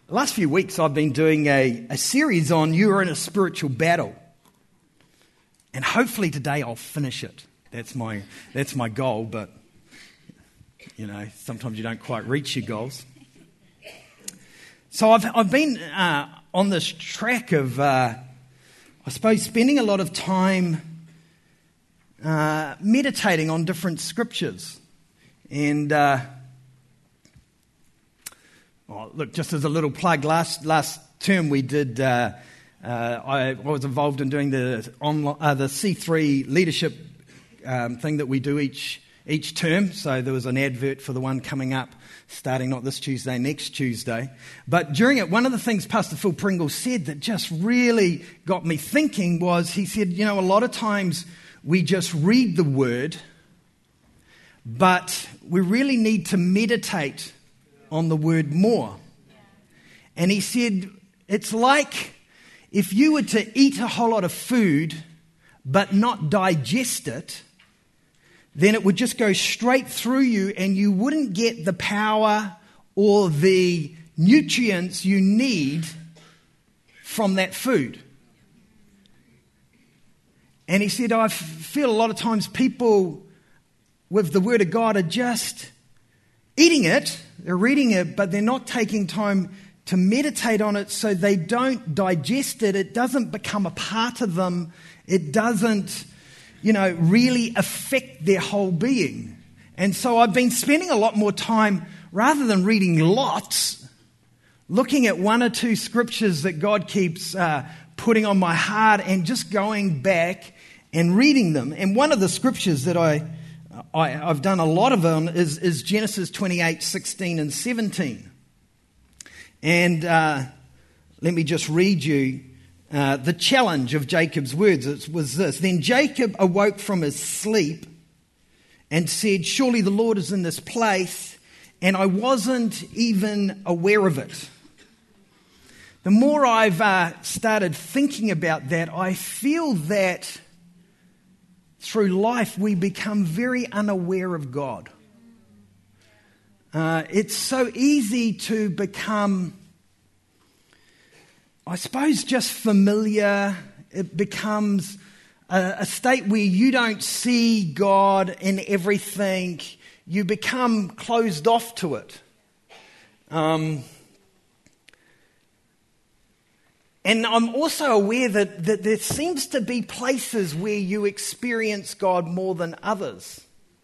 The last few weeks I've been doing a series on You Are in a Spiritual Battle. And hopefully today I'll finish it. That's my goal, but sometimes you don't quite reach your goals. So I've been on this track of, I suppose, spending a lot of time meditating on different scriptures. And look, just as a little plug, last term we did. I was involved in doing the C3 leadership thing that we do each term. So there was an advert for the one coming up, starting not this Tuesday, next Tuesday. But during it, one of the things Pastor Phil Pringle said that just really got me thinking was, he said, a lot of times we just read the word, but we really need to meditate on the word more. And he said, it's like if you were to eat a whole lot of food but not digest it, then it would just go straight through you and you wouldn't get the power or the nutrients you need from that food. And he said, I feel a lot of times people with the Word of God are just eating it, they're reading it, but they're not taking time to meditate on it so they don't digest it. It doesn't become a part of them. It doesn't, really affect their whole being. And so I've been spending a lot more time, rather than reading lots, looking at one or two scriptures that God keeps putting on my heart and just going back and reading them. And one of the scriptures that I've done a lot of them is Genesis 28, 16 and 17. And let me just read you the challenge of Jacob's words. It was this: Then Jacob awoke from his sleep and said, surely the Lord is in this place, and I wasn't even aware of it. The more I've started thinking about that, I feel that through life we become very unaware of God. It's so easy to become, I suppose, just familiar. It becomes a state where you don't see God in everything. You become closed off to it. And I'm also aware that there seems to be places where you experience God more than others.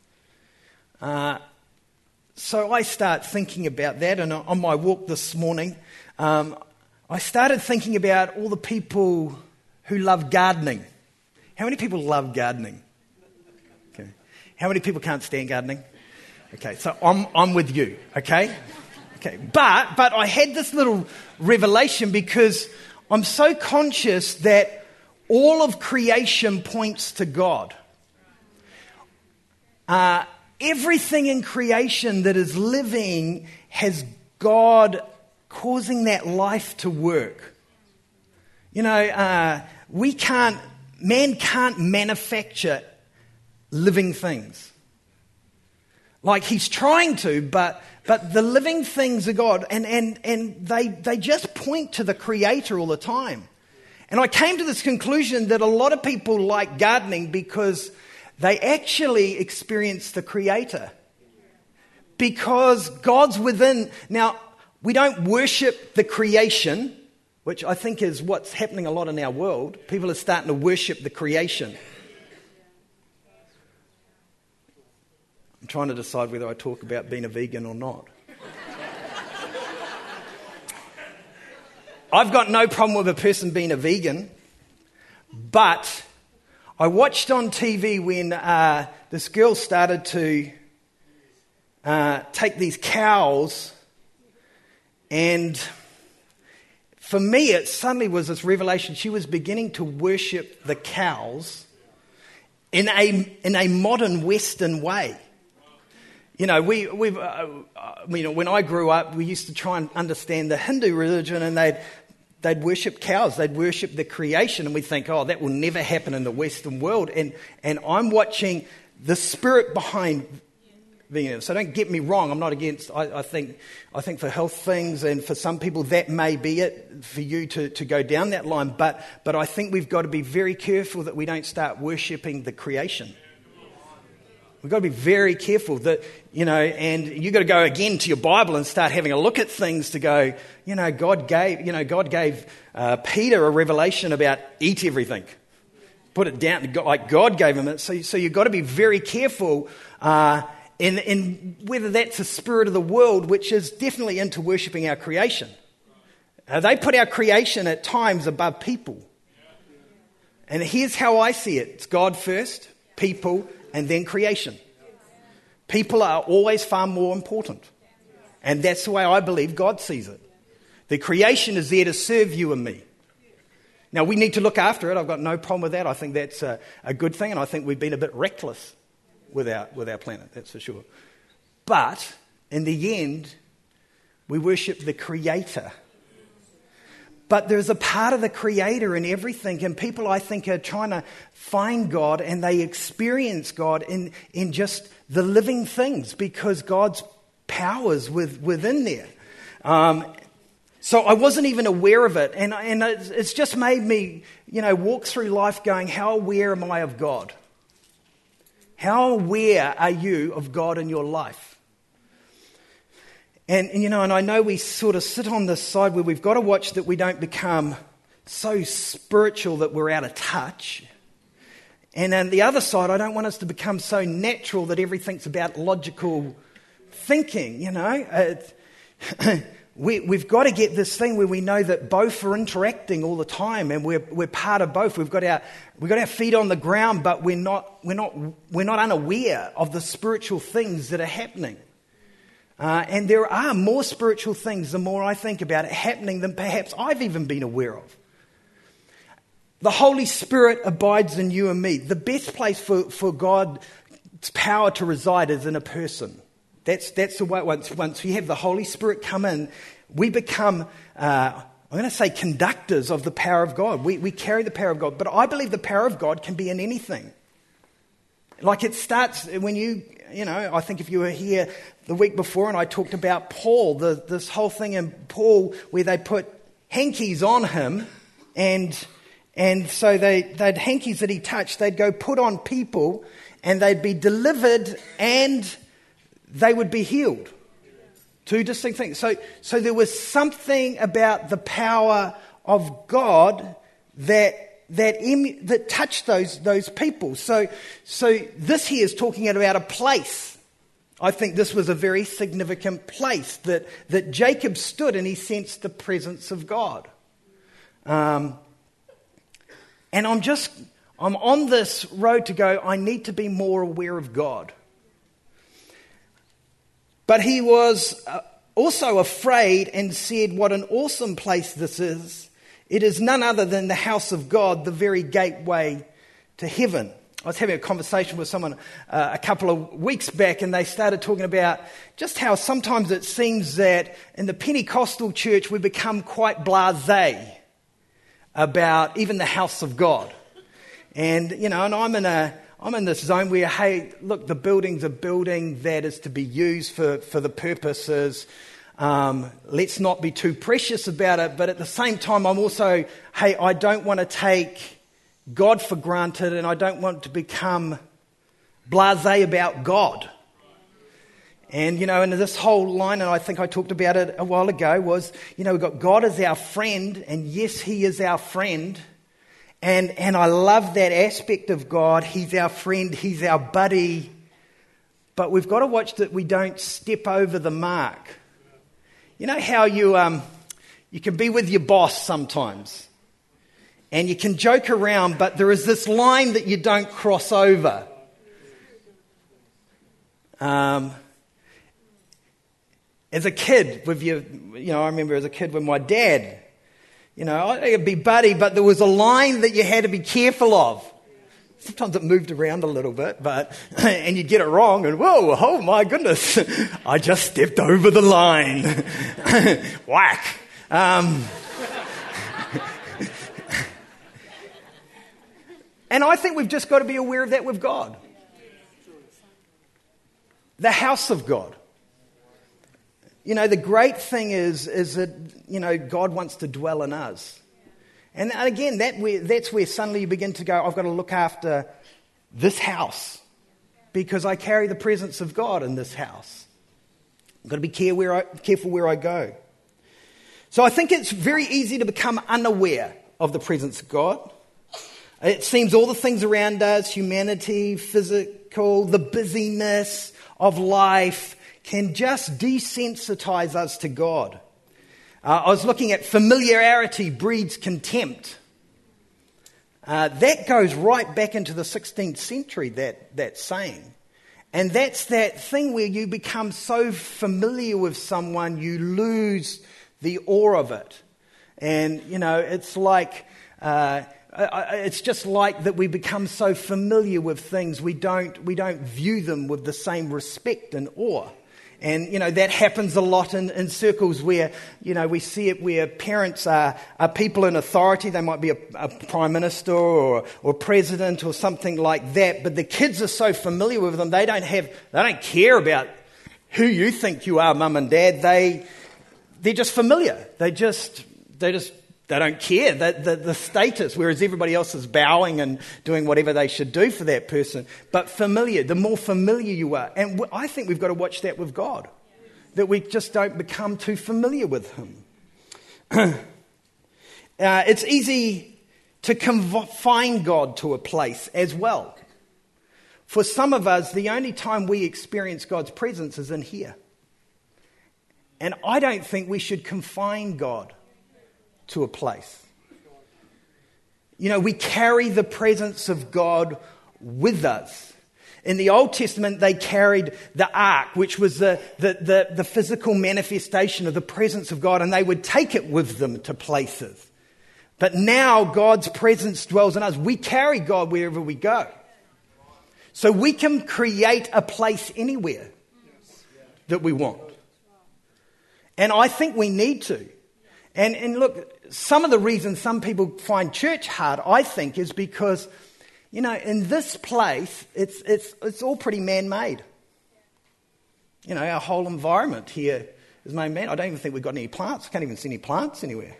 So I start thinking about that, and on my walk this morning, I started thinking about all the people who love gardening. How many people love gardening? Okay. How many people can't stand gardening? Okay, so I'm with you, okay? Okay, but I had this little revelation because I'm so conscious that all of creation points to God. Everything in creation that is living has God causing that life to work. Man can't manufacture living things. Like he's trying to, but the living things are God, and they just point to the Creator all the time. And I came to this conclusion that a lot of people like gardening because they actually experience the Creator. Because God's within. Now, we don't worship the creation, which I think is what's happening a lot in our world. People are starting to worship the creation. I'm trying to decide whether I talk about being a vegan or not. I've got no problem with a person being a vegan, but I watched on TV when this girl started to take these cows, and for me it suddenly was this revelation. She was beginning to worship the cows in a modern Western way. When I grew up, we used to try and understand the Hindu religion, and they'd worship cows, they'd worship the creation, and we think, that will never happen in the Western world. And I'm watching the spirit behind So don't get me wrong, I'm not against, I think for health things and for some people that may be it for you to go down that line, but I think we've got to be very careful that we don't start worshipping the creation. We've got to be very careful that, and you've got to go again to your Bible and start having a look at things to go, God gave Peter a revelation about eat everything. Put it down, like God gave him it. So you've got to be very careful in whether that's the spirit of the world, which is definitely into worshipping our creation. They put our creation at times above people. And here's how I see it. It's God first, people, and then creation. People are always far more important. And that's the way I believe God sees it. The creation is there to serve you and me. Now, we need to look after it. I've got no problem with that. I think that's a good thing, and I think we've been a bit reckless with our planet, that's for sure. But in the end, we worship the Creator. But there's a part of the Creator in everything, and people, I think, are trying to find God, and they experience God in just the living things because God's power's within there. So I wasn't even aware of it, and it's just made me, walk through life going, how aware am I of God? How aware are you of God in your life? And I know we sort of sit on this side where we've got to watch that we don't become so spiritual that we're out of touch. And on the other side, I don't want us to become so natural that everything's about logical thinking, We've got to get this thing where we know that both are interacting all the time, and we're part of both. We've got our feet on the ground, but we're not unaware of the spiritual things that are happening. And there are more spiritual things, the more I think about it, happening than perhaps I've even been aware of. The Holy Spirit abides in you and me. The best place for God's power to reside is in a person. That's the way. Once we have the Holy Spirit come in, we become, I'm going to say, conductors of the power of God. We carry the power of God. But I believe the power of God can be in anything. Like it starts when I think if you were here the week before and I talked about Paul, this whole thing in Paul where they put hankies on him and so they'd hankies that he touched, they'd go put on people and they'd be delivered and they would be healed. Two distinct things. So there was something about the power of God that touched those people. So this here is talking about a place. I think this was a very significant place that Jacob stood and he sensed the presence of God. And I'm on this road to go, I need to be more aware of God. But he was also afraid and said, what an awesome place this is. It is none other than the house of God, the very gateway to heaven. I was having a conversation with someone a couple of weeks back, and they started talking about just how sometimes it seems that in the Pentecostal church we become quite blasé about even the house of God. And, and I'm in this zone where, hey, look, the building's a building that is to be used for the purposes. Let's not be too precious about it. But at the same time, I'm also, hey, I don't want to take God for granted and I don't want to become blasé about God. And, and this whole line, and I think I talked about it a while ago, was, we've got God as our friend, and yes, He is our friend. And I love that aspect of God. He's our friend. He's our buddy. But we've got to watch that we don't step over the mark. You know how you can be with your boss sometimes. And you can joke around, but there is this line that you don't cross over. As a kid, I remember as a kid with my dad, I'd be buddy, but there was a line that you had to be careful of. Sometimes it moved around a little bit, and you get it wrong, and whoa, oh my goodness, I just stepped over the line. Whack. And I think we've just got to be aware of that with God. the house of God. You know, the great thing is that, you know, God wants to dwell in us. And again, that's where suddenly you begin to go, I've got to look after this house because I carry the presence of God in this house. I've got to be careful where I go. So I think it's very easy to become unaware of the presence of God. It seems all the things around us, humanity, physical, the busyness of life, can just desensitize us to God. I was looking at familiarity breeds contempt. That goes right back into the 16th century, that saying. And that's that thing where you become so familiar with someone, you lose the awe of it. And, you know, it's like, it's just like that we become so familiar with things, we don't view them with the same respect and awe. And, you know, that happens a lot in circles where, you know, we see it where parents are people in authority. They might be a prime minister or president or something like that. But the kids are so familiar with them, they don't care about who you think you are, mum and dad. They're just familiar. They don't care the status, whereas everybody else is bowing and doing whatever they should do for that person. But familiar, the more familiar you are. And I think we've got to watch that with God, that we just don't become too familiar with Him. It's easy to confine God to a place as well. For some of us, the only time we experience God's presence is in here. And I don't think we should confine God to a place. You know, we carry the presence of God with us. In the Old Testament, they carried the ark, which was the physical manifestation of the presence of God, and they would take it with them to places. But now God's presence dwells in us. We carry God wherever we go. So we can create a place anywhere that we want. And I think we need to. And look, some of the reasons some people find church hard, I think, is because, you know, in this place, it's all pretty man-made. You know, our whole environment here is man-made. I don't even think we've got any plants. I can't even see any plants anywhere.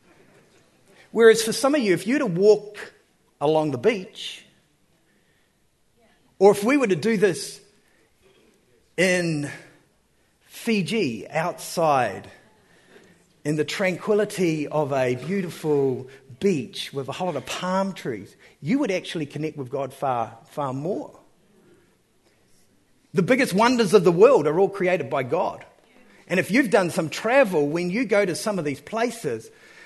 Whereas for some of you, if you were to walk along the beach, or if we were to do this in Fiji, outside, in the tranquility of a beautiful beach with a whole lot of palm trees, you would actually connect with God far, far more. The biggest wonders of the world are all created by God. And if you've done some travel, when you go to some of these places,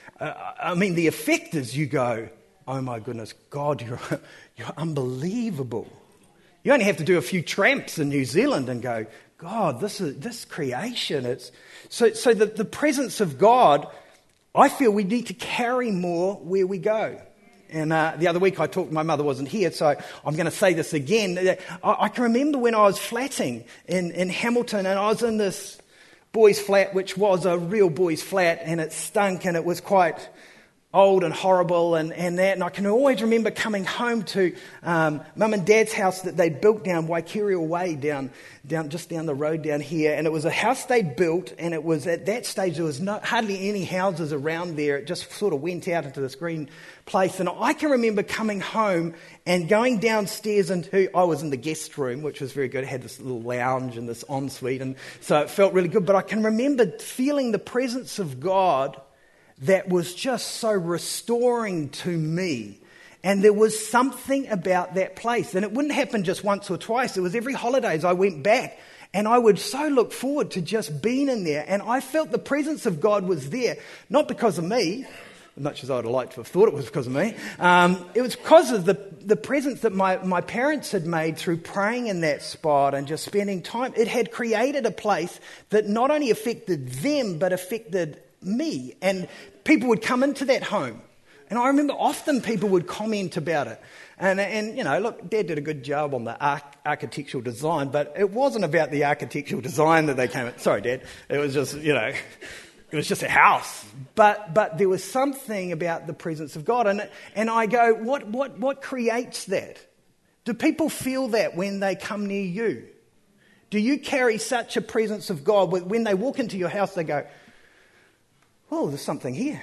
the effect is you go, oh my goodness, God, you're unbelievable. You only have to do a few tramps in New Zealand and go, God, this creation. So the presence of God, I feel we need to carry more where we go. And the other week my mother wasn't here, so I'm going to say this again. I can remember when I was flatting in Hamilton, and I was in this boys' flat, which was a real boys' flat, and it stunk, and it was quite old and horrible and that. And I can always remember coming home to Mum and Dad's house that they built down Waikeria Way, just down the road down here. And it was a house they built, and it was at that stage there was hardly any houses around there. It just sort of went out into this green place. And I can remember coming home and going downstairs I was in the guest room, which was very good. It had this little lounge and this ensuite, and so it felt really good. But I can remember feeling the presence of God that was just so restoring to me. And there was something about that place. And it wouldn't happen just once or twice. It was every holidays I went back, and I would so look forward to just being in there. And I felt the presence of God was there, not because of me, as much as I would have liked to have thought it was because of me. It was because of the presence that my parents had made through praying in that spot and just spending time. It had created a place that not only affected them, but affected me. And people would come into that home, and I remember often people would comment about it, and you know, look, Dad did a good job on the architectural design, but it wasn't about the architectural design that they came at. Sorry, Dad, it was just, you know, it was just a house, but there was something about the presence of God. And I go, what creates that? Do people feel that when they come near you? Do you carry such a presence of God when they walk into your house, they go, oh, there's something here.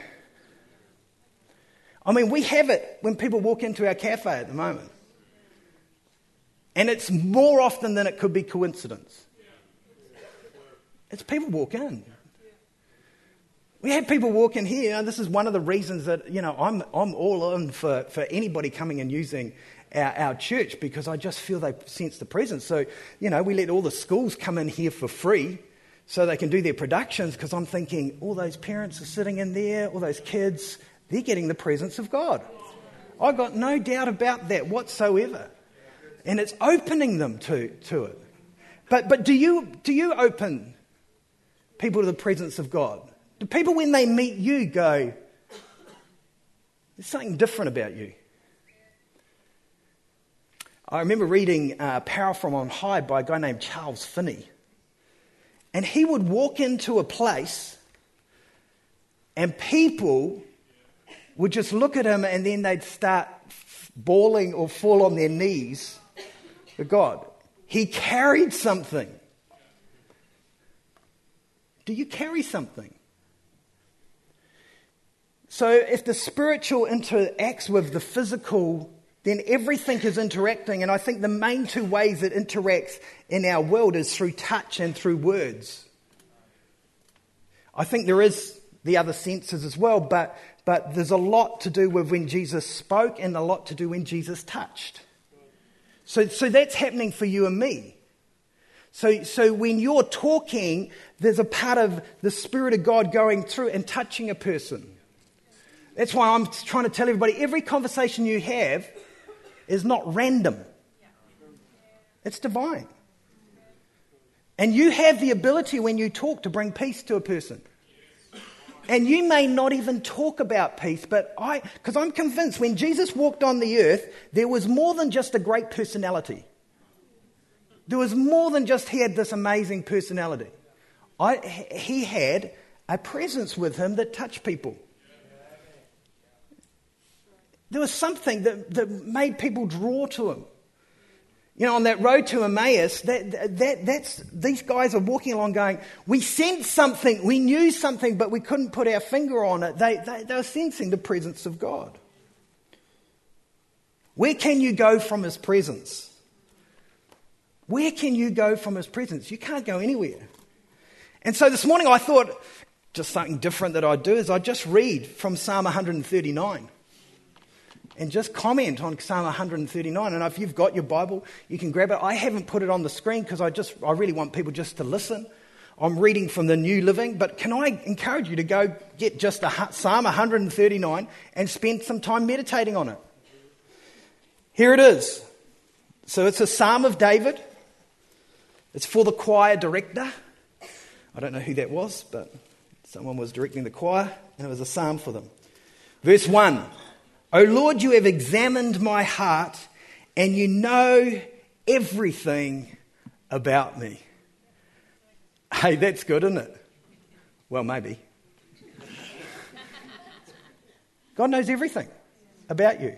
I mean, we have it when people walk into our cafe at the moment. And it's more often than it could be coincidence. It's people walk in. We had people walk in here. This is one of the reasons that, I'm all in for anybody coming and using our church, because I just feel they sense the presence. So, we let all the schools come in here for free so they can do their productions, because I'm thinking all those parents are sitting in there, all those kids, they're getting the presence of God. I've got no doubt about that whatsoever. And it's opening them to it. But do you open people to the presence of God? Do people, when they meet you, go, there's something different about you? I remember reading Power from On High by a guy named Charles Finney. And he would walk into a place and people would just look at him, and then they'd start bawling or fall on their knees for God. He carried something. Do you carry something? So if the spiritual interacts with the physical, then everything is interacting. And I think the main two ways it interacts in our world is through touch and through words. I think there is the other senses as well, but there's a lot to do with when Jesus spoke and a lot to do when Jesus touched. So that's happening for you and me. So when you're talking, there's a part of the Spirit of God going through and touching a person. That's why I'm trying to tell everybody, every conversation you have is not random. It's divine. And you have the ability when you talk to bring peace to a person. And you may not even talk about peace, but because I'm convinced when Jesus walked on the earth, there was more than just a great personality. There was more than just he had this amazing personality. He had a presence with him that touched people. There was something that made people draw to him. On that road to Emmaus, these guys are walking along going, we sensed something, we knew something, but we couldn't put our finger on it. They were sensing the presence of God. Where can you go from his presence? Where can you go from his presence? You can't go anywhere. And so this morning I thought, just something different that I'd do is I'd just read from Psalm 139. And just comment on Psalm 139. And if you've got your Bible, you can grab it. I haven't put it on the screen because I really want people just to listen. I'm reading from the New Living. But can I encourage you to go get just a Psalm 139 and spend some time meditating on it? Here it is. So it's a Psalm of David. It's for the choir director. I don't know who that was, but someone was directing the choir, and it was a psalm for them. Verse 1. O Lord, you have examined my heart, and you know everything about me. Hey, that's good, isn't it? Well, maybe. God knows everything about you.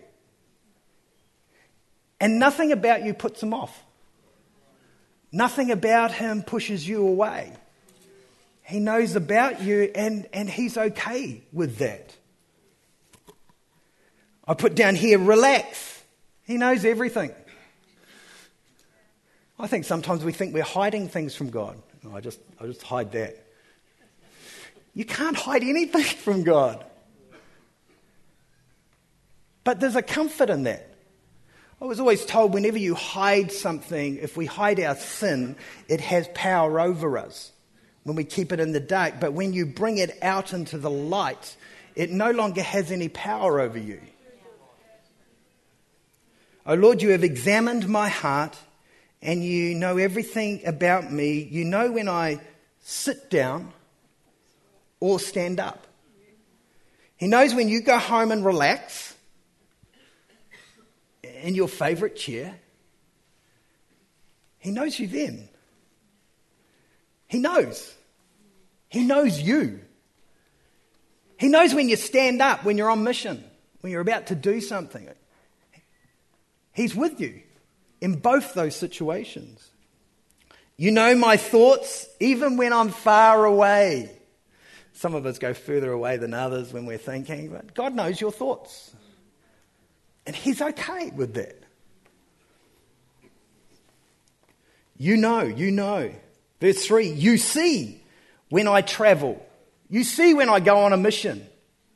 And nothing about you puts him off. Nothing about him pushes you away. He knows about you, and he's okay with that. I put down here, relax. He knows everything. I think sometimes we think we're hiding things from God. Oh, I just hide that. You can't hide anything from God. But there's a comfort in that. I was always told whenever you hide something, if we hide our sin, it has power over us when we keep it in the dark. But when you bring it out into the light, it no longer has any power over you. O Lord, you have examined my heart, and you know everything about me. You know when I sit down or stand up. He knows when you go home and relax in your favourite chair. He knows you then. He knows. He knows you. He knows when you stand up, when you're on mission, when you're about to do something. He's with you in both those situations. You know my thoughts even when I'm far away. Some of us go further away than others when we're thinking, but God knows your thoughts. And he's okay with that. You know. Verse 3, you see when I travel. You see when I go on a mission.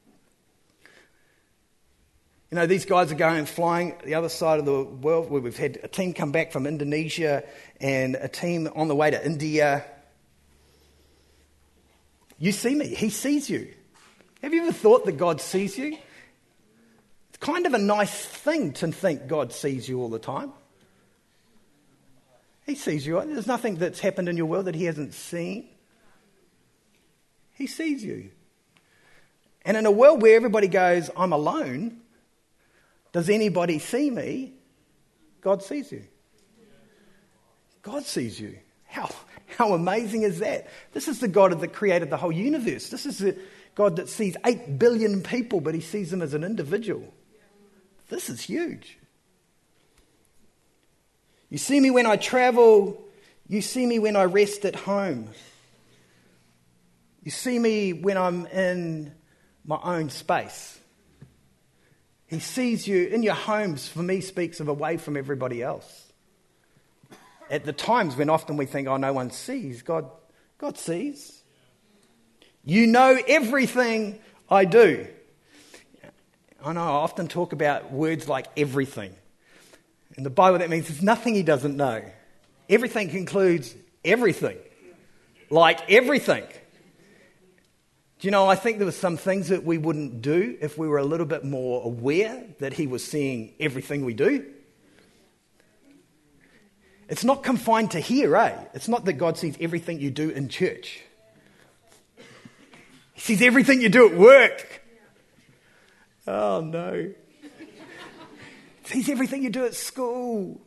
You know, these guys are flying the other side of the world, where we've had a team come back from Indonesia and a team on the way to India. You see me. He sees you. Have you ever thought that God sees you? It's kind of a nice thing to think God sees you all the time. He sees you. There's nothing that's happened in your world that he hasn't seen. He sees you. And in a world where everybody goes, I'm alone, does anybody see me? God sees you. God sees you. How amazing is that? This is the God that created the whole universe. This is the God that sees 8 billion people, but he sees them as an individual. This is huge. You see me when I travel. You see me when I rest at home. You see me when I'm in my own space. He sees you in your homes, for me, speaks of away from everybody else. At the times when often we think, oh, no one sees, God sees. You know everything I do. I know I often talk about words like everything. In the Bible, that means there's nothing he doesn't know. Everything includes everything. Like everything. Do you know, I think there were some things that we wouldn't do if we were a little bit more aware that he was seeing everything we do. It's not confined to here, eh? It's not that God sees everything you do in church. He sees everything you do at work. Oh, no. He sees everything you do at school.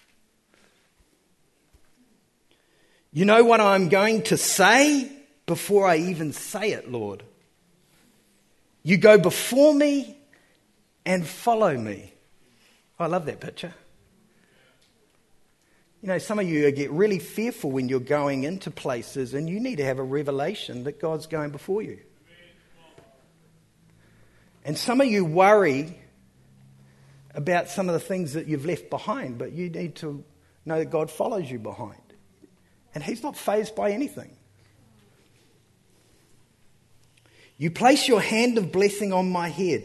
You know what I'm going to say before I even say it, Lord. You go before me and follow me. I love that picture. You know, some of you get really fearful when you're going into places, and you need to have a revelation that God's going before you. And some of you worry about some of the things that you've left behind, but you need to know that God follows you behind. And he's not fazed by anything. You place your hand of blessing on my head.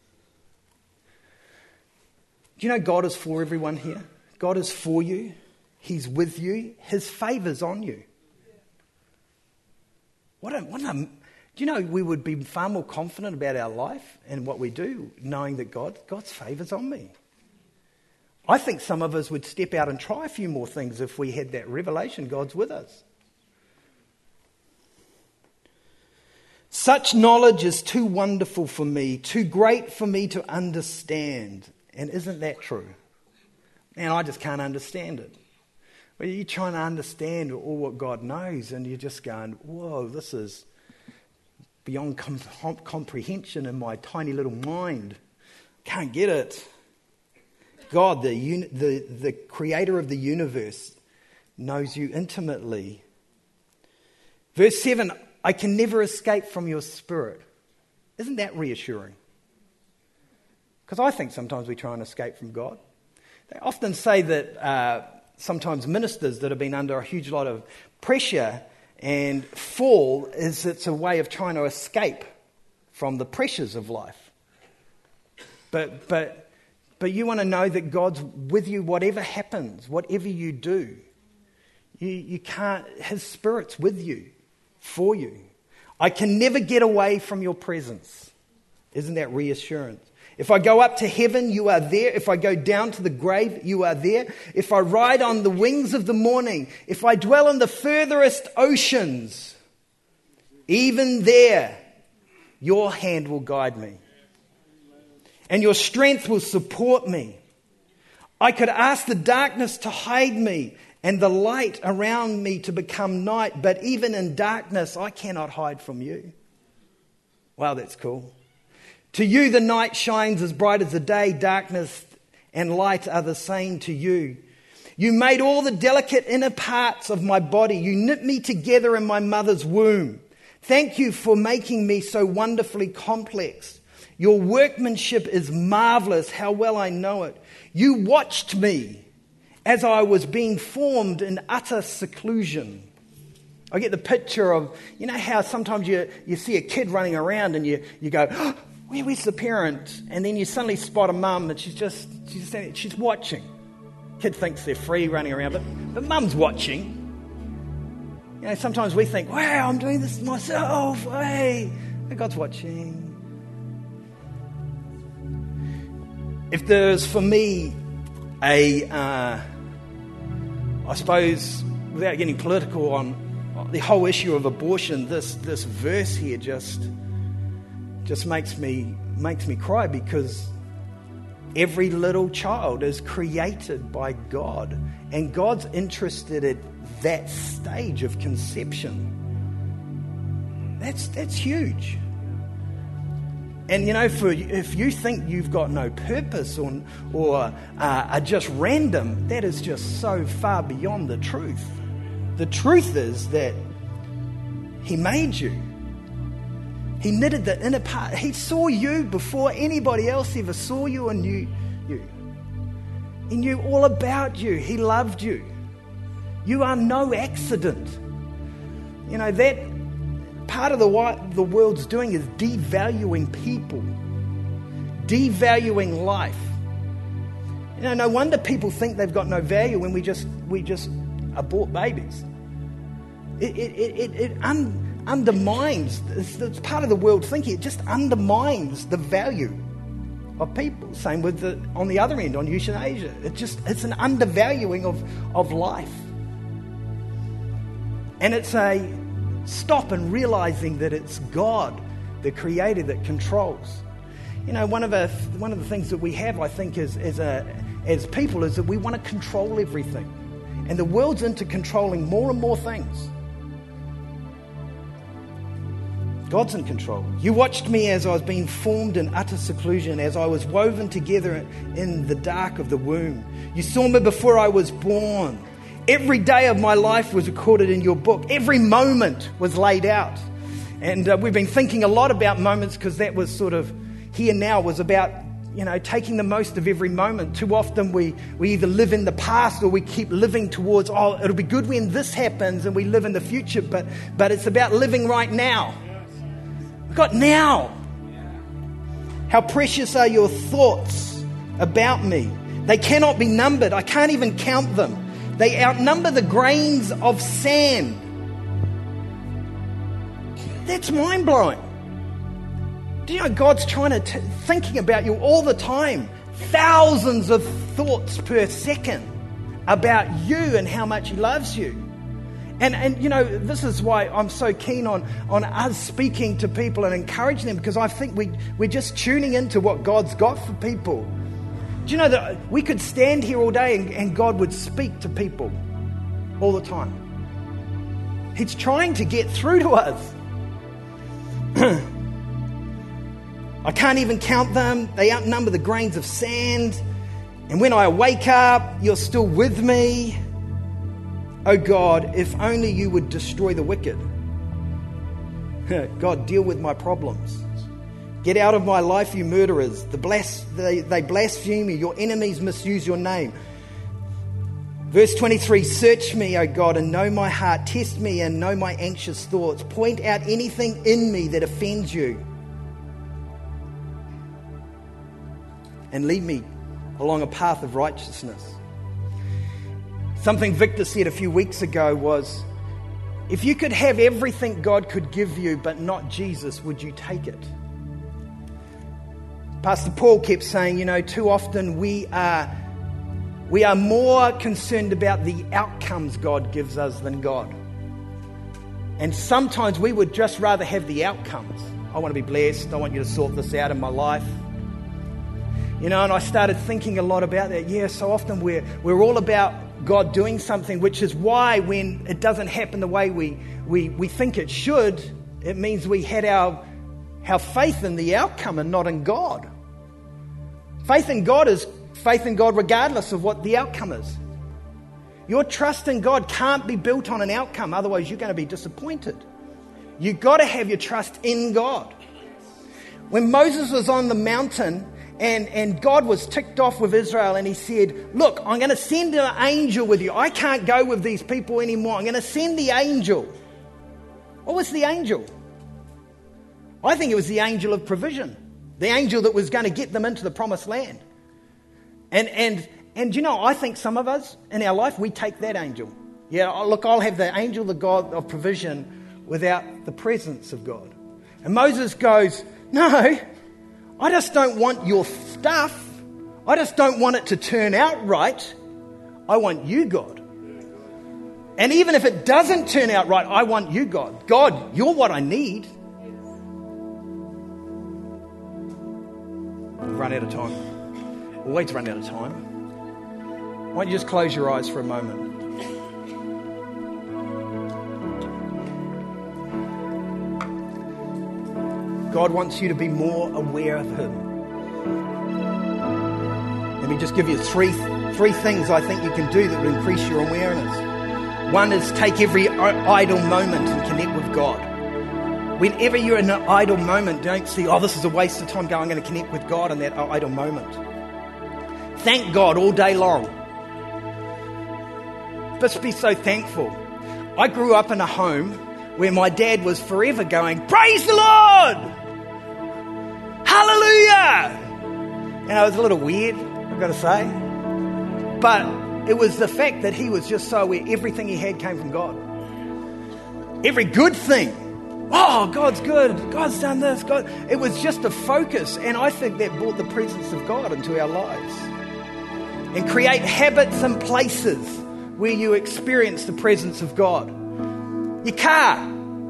Do you know God is for everyone here? God is for you. He's with you. His favour's on you. Do you know we would be far more confident about our life and what we do, knowing that God's favour's on me. I think some of us would step out and try a few more things if we had that revelation God's with us. Such knowledge is too wonderful for me, too great for me to understand. And isn't that true? Man, I just can't understand it. Well, you're trying to understand all what God knows, and you're just going, whoa, this is beyond comprehension in my tiny little mind. Can't get it. God, the creator of the universe, knows you intimately. Verse 7, I can never escape from your spirit. Isn't that reassuring? Because I think sometimes we try and escape from God. They often say that sometimes ministers that have been under a huge lot of pressure and fall, it's a way of trying to escape from the pressures of life. But you want to know that God's with you whatever happens, whatever you do. You can't, his spirit's with you, for you. I can never get away from your presence. Isn't that reassurance? If I go up to heaven, you are there. If I go down to the grave, you are there. If I ride on the wings of the morning, if I dwell in the furthest oceans, even there, your hand will guide me. And your strength will support me. I could ask the darkness to hide me and the light around me to become night, but even in darkness, I cannot hide from you. Wow, that's cool. To you, the night shines as bright as the day. Darkness and light are the same to you. You made all the delicate inner parts of my body. You knit me together in my mother's womb. Thank you for making me so wonderfully complex. Your workmanship is marvelous. How well I know it. You watched me as I was being formed in utter seclusion. I get the picture of, you know how sometimes you see a kid running around and you go, oh, where's the parent? And then you suddenly spot a mum and she's watching. Kid thinks they're free running around, but mum's watching. You know, sometimes we think, wow, I'm doing this myself. Hey, God's watching. If there's for me I suppose, without getting political on the whole issue of abortion, this verse here just makes me cry, because every little child is created by God, and God's interested at that stage of conception. That's huge. And you know, if you think you've got no purpose or are just random, that is just so far beyond the truth. The truth is that He made you. He knitted the inner part. He saw you before anybody else ever saw you and knew you. He knew all about you. He loved you. You are no accident. You know, that part of what the world's doing is devaluing people, devaluing life. You know, no wonder people think they've got no value when we just abort babies. It undermines. It's part of the world thinking. It just undermines the value of people. Same with on the other end, on euthanasia. It's an undervaluing of life. And it's a stop and realizing that it's God, the Creator, that controls. You know, one of the things that we have, I think, as people, is that we want to control everything, and the world's into controlling more and more things. God's in control. You watched me as I was being formed in utter seclusion, as I was woven together in the dark of the womb. You saw me before I was born. Every day of my life was recorded in your book. Every moment was laid out. And we've been thinking a lot about moments, because that was sort of here now, was about, you know, taking the most of every moment. Too often we either live in the past or we keep living towards, oh, it'll be good when this happens, and we live in the future. But it's about living right now. We've got now. How precious are your thoughts about me. They cannot be numbered. I can't even count them. They outnumber the grains of sand. That's mind-blowing. Do you know God's trying to thinking about you all the time? Thousands of thoughts per second about you and how much He loves you. And you know, this is why I'm so keen on us speaking to people and encouraging them, because I think we're just tuning into what God's got for people. Do you know that we could stand here all day and God would speak to people all the time? He's trying to get through to us. I can't even count them. They outnumber the grains of sand. And when I wake up, you're still with me. Oh God, if only you would destroy the wicked. God, deal with my problems. Get out of my life, you murderers. They blaspheme you. Your enemies misuse your name. Verse 23, search me, O God, and know my heart. Test me and know my anxious thoughts. Point out anything in me that offends you, and lead me along a path of righteousness. Something Victor said a few weeks ago was, if you could have everything God could give you but not Jesus, would you take it? Pastor Paul kept saying, you know, too often we are more concerned about the outcomes God gives us than God. And sometimes we would just rather have the outcomes. I want to be blessed. I want you to sort this out in my life. You know, and I started thinking a lot about that. Yeah, so often we're all about God doing something, which is why when it doesn't happen the way we think it should, it means we had our faith in the outcome and not in God. Faith in God is faith in God regardless of what the outcome is. Your trust in God can't be built on an outcome, otherwise you're going to be disappointed. You've got to have your trust in God. When Moses was on the mountain and God was ticked off with Israel and he said, look, I'm going to send an angel with you. I can't go with these people anymore. I'm going to send the angel. What was the angel? I think it was the angel of provision. The angel that was going to get them into the promised land. And you know, I think some of us in our life, we take that angel. Yeah, look, I'll have the angel, the God of provision, without the presence of God. And Moses goes, no, I just don't want your stuff. I just don't want it to turn out right. I want you, God. And even if it doesn't turn out right, I want you, God. God, you're what I need. We've run out of time. Always run out of time. Why don't you just close your eyes for a moment? God wants you to be more aware of Him. Let me just give you three things I think you can do that will increase your awareness. One is take every idle moment and connect with God. Whenever you're in an idle moment, don't see, this is a waste of time. Go, I'm going to connect with God in that idle moment. Thank God all day long. Just be so thankful. I grew up in a home where my dad was forever going, praise the Lord! Hallelujah! And I was a little weird, I've got to say. But it was the fact that he was just so aware everything he had came from God. Every good thing. Oh, God's good. God's done this. God. It was just a focus. And I think that brought the presence of God into our lives. And create habits and places where you experience the presence of God. Your car.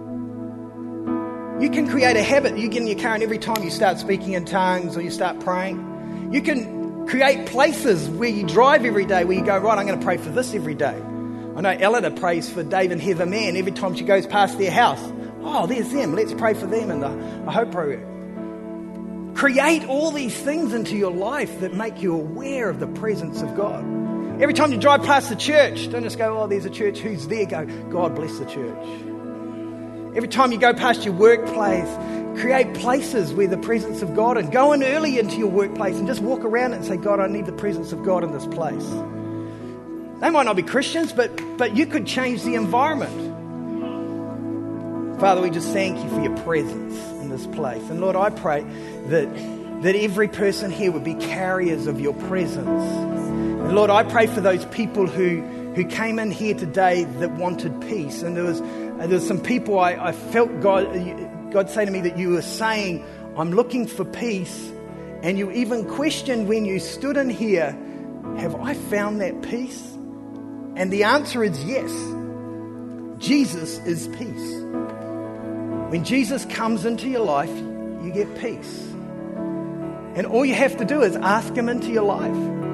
You can create a habit. You get in your car and every time you start speaking in tongues or you start praying, you can create places where you drive every day where you go, right, I'm going to pray for this every day. I know Eleanor prays for Dave and Heather Mann every time she goes past their house. Oh, there's them. Let's pray for them in the Hope Program. Create all these things into your life that make you aware of the presence of God. Every time you drive past the church, don't just go, there's a church, who's there? Go, God bless the church. Every time you go past your workplace, create places where the presence of God, and go in early into your workplace and just walk around and say, God, I need the presence of God in this place. They might not be Christians, but you could change the environment. Father, we just thank you for your presence in this place. And Lord, I pray that every person here would be carriers of your presence. And Lord, I pray for those people who came in here today that wanted peace. And there was some people I felt God say to me that you were saying, I'm looking for peace. And you even questioned when you stood in here, have I found that peace? And the answer is yes. Jesus is peace. When Jesus comes into your life, you get peace. And all you have to do is ask him into your life.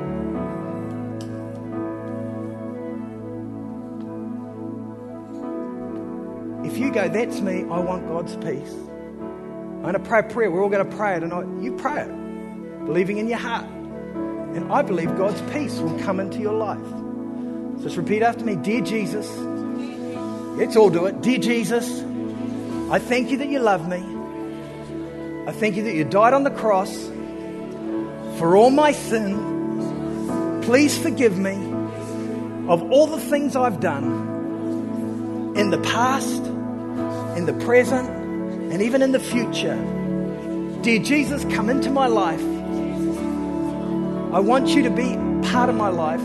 If you go, that's me, I want God's peace. I'm going to pray a prayer. We're all going to pray it. And you pray it, believing in your heart. And I believe God's peace will come into your life. So just repeat after me. Dear Jesus. Let's all do it. Dear Jesus, I thank you that you love me. I thank you that you died on the cross for all my sin. Please forgive me of all the things I've done in the past, in the present, and even in the future. Dear Jesus, come into my life. I want you to be part of my life.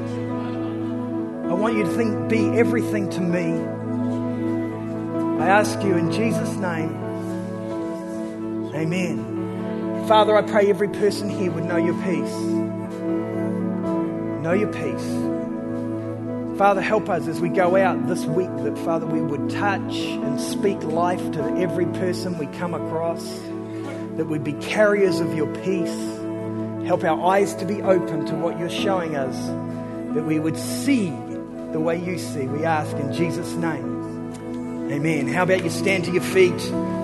I want you to be everything to me. I ask you in Jesus' name, amen. Father, I pray every person here would know your peace. Know your peace. Father, help us as we go out this week that, Father, we would touch and speak life to every person we come across, that we'd be carriers of your peace. Help our eyes to be open to what you're showing us, that we would see the way you see. We ask in Jesus' name. Amen. How about you stand to your feet?